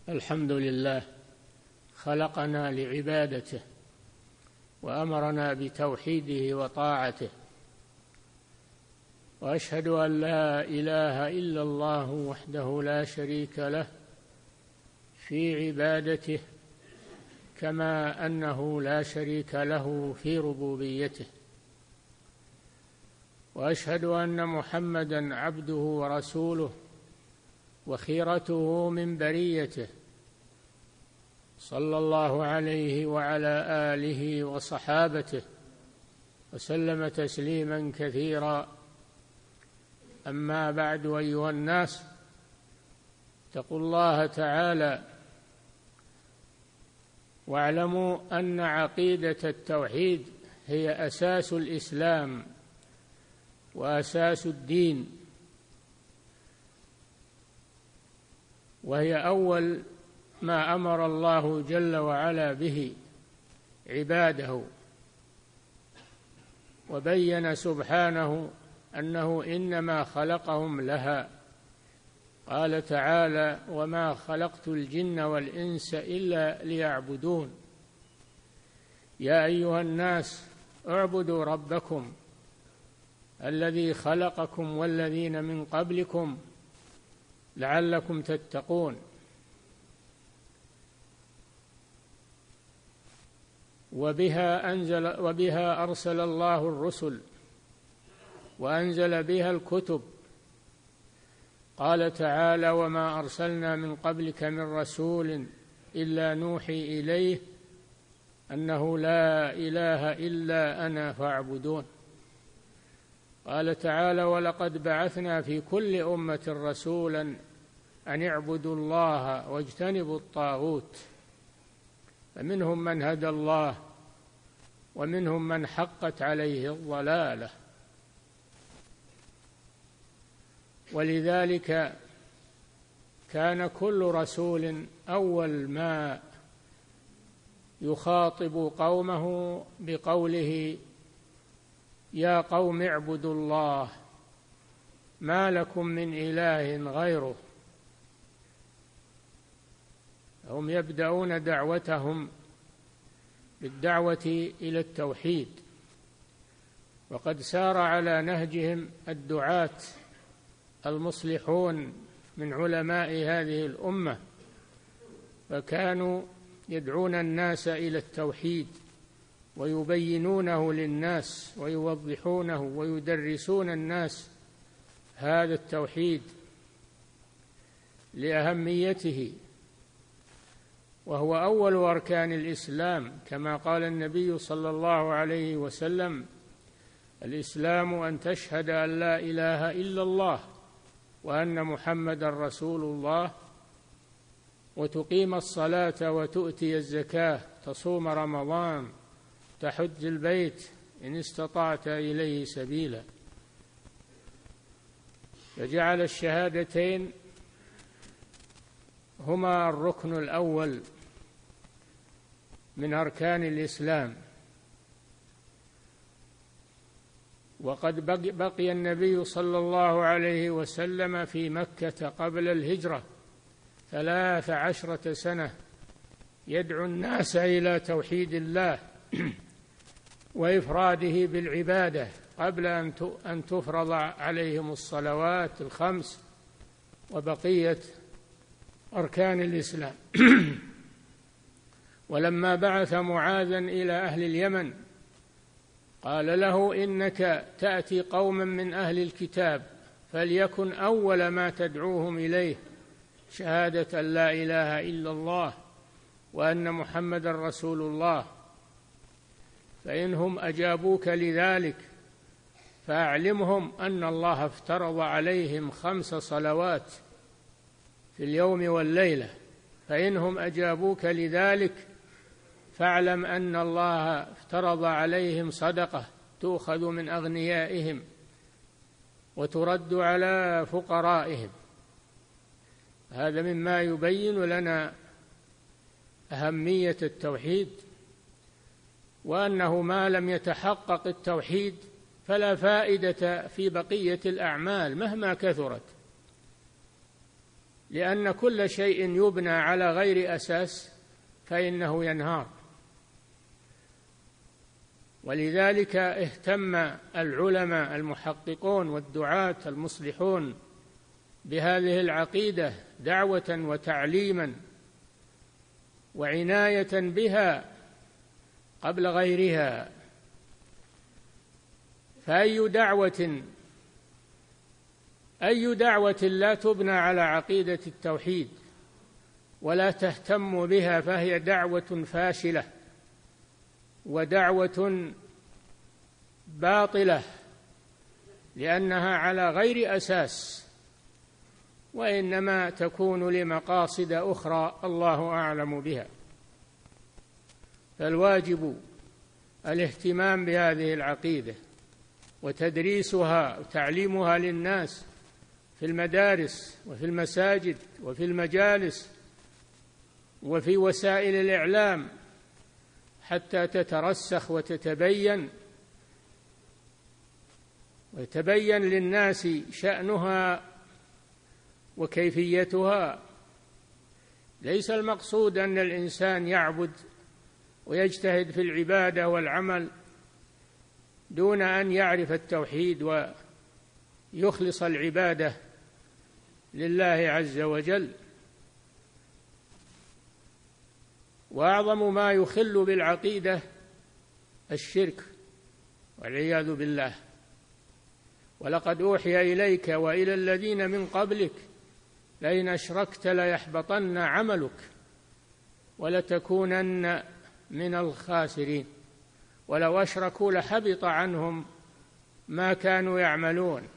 الحمد لله خلقنا لعبادته وأمرنا بتوحيده وطاعته، وأشهد أن لا إله إلا الله وحده لا شريك له في عبادته، كما أنه لا شريك له في ربوبيته، وأشهد أن محمدًا عبده ورسوله وخيرته من بريته، صلى الله عليه وعلى آله وصحابته وسلم تسليمًا كثيرا. أما بعد، أيها الناس، اتقوا الله تعالى واعلموا أن عقيدة التوحيد هي أساس الإسلام وأساس الدين، وهي أول ما أمر الله جل وعلا به عباده، وبين سبحانه أنه إنما خلقهم لها. قال تعالى: وما خلقت الجن والإنس إلا ليعبدون. يا أيها الناس اعبدوا ربكم الذي خلقكم والذين من قبلكم لعلكم تتقون. وبها أرسل الله الرسل وأنزل بها الكتب. قال تعالى: وما أرسلنا من قبلك من رسول إلا نوحي إليه أنه لا إله إلا أنا فاعبدون. قال تعالى: ولقد بعثنا في كل أمة رسولا أن اعبدوا الله واجتنبوا الطاغوت، فمنهم من هدى الله ومنهم من حقت عليه الضلالة. ولذلك كان كل رسول أول ما يخاطب قومه بقوله: يا قوم اعبدوا الله ما لكم من إله غيره. هم يبدأون دعوتهم بالدعوة إلى التوحيد، وقد سار على نهجهم الدعاة المصلحون من علماء هذه الأمة، فكانوا يدعون الناس إلى التوحيد ويبينونه للناس ويوضحونه ويدرسون الناس هذا التوحيد لأهميته، وهو أول أركان الإسلام، كما قال النبي صلى الله عليه وسلم: الإسلام أن تشهد أن لا إله إلا الله وأن محمدًا رسول الله، وتقيم الصلاة وتؤتي الزكاة، تصوم رمضان، تحج البيت إن استطعت إليه سبيلا. فجعل الشهادتين هما الركن الأول من أركان الإسلام. وقد بقي النبي صلى الله عليه وسلم في مكة قبل الهجرة 13 سنة يدعو الناس إلى توحيد الله وإفراده بالعبادة قبل أن تفرض عليهم الصلوات الخمس وبقية أركان الإسلام. ولما بعث معاذا إلى أهل اليمن قال له: إنك تأتي قوما من أهل الكتاب، فليكن أول ما تدعوهم إليه شهادة أن لا إله إلا الله وأن محمدًا رسول الله، فإنهم أجابوك لذلك فأعلمهم أن الله افترض عليهم 5 صلوات في اليوم والليلة، فإنهم أجابوك لذلك فاعلم أن الله افترض عليهم صدقة تؤخذ من أغنيائهم وترد على فقرائهم. هذا مما يبين لنا أهمية التوحيد، وأنه ما لم يتحقق التوحيد فلا فائدة في بقية الأعمال مهما كثرت. لأن كل شيء يبنى على غير أساس فإنه ينهار. ولذلك اهتم العلماء المحققون والدعاة المصلحون بهذه العقيدة دعوة وتعليما وعناية بها قبل غيرها. فأي دعوة لا تبنى على عقيدة التوحيد ولا تهتم بها فهي دعوة فاشلة ودعوة باطلة، لأنها على غير أساس، وإنما تكون لمقاصد أخرى الله أعلم بها. فالواجب الاهتمام بهذه العقيدة وتدريسها وتعليمها للناس في المدارس وفي المساجد وفي المجالس وفي وسائل الإعلام حتى تترسخ ويتبين للناس شأنها وكيفيتها. ليس المقصود أن الإنسان يعبد ويجتهد في العبادة والعمل دون أن يعرف التوحيد ويخلص العبادة لله عز وجل. وأعظم ما يخل بالعقيدة الشرك والعياذ بالله. ولقد أوحي إليك وإلى الذين من قبلك لئن أشركت ليحبطن عملك ولتكونن من الخاسرين ولو أشركوا لحبط عنهم ما كانوا يعملون.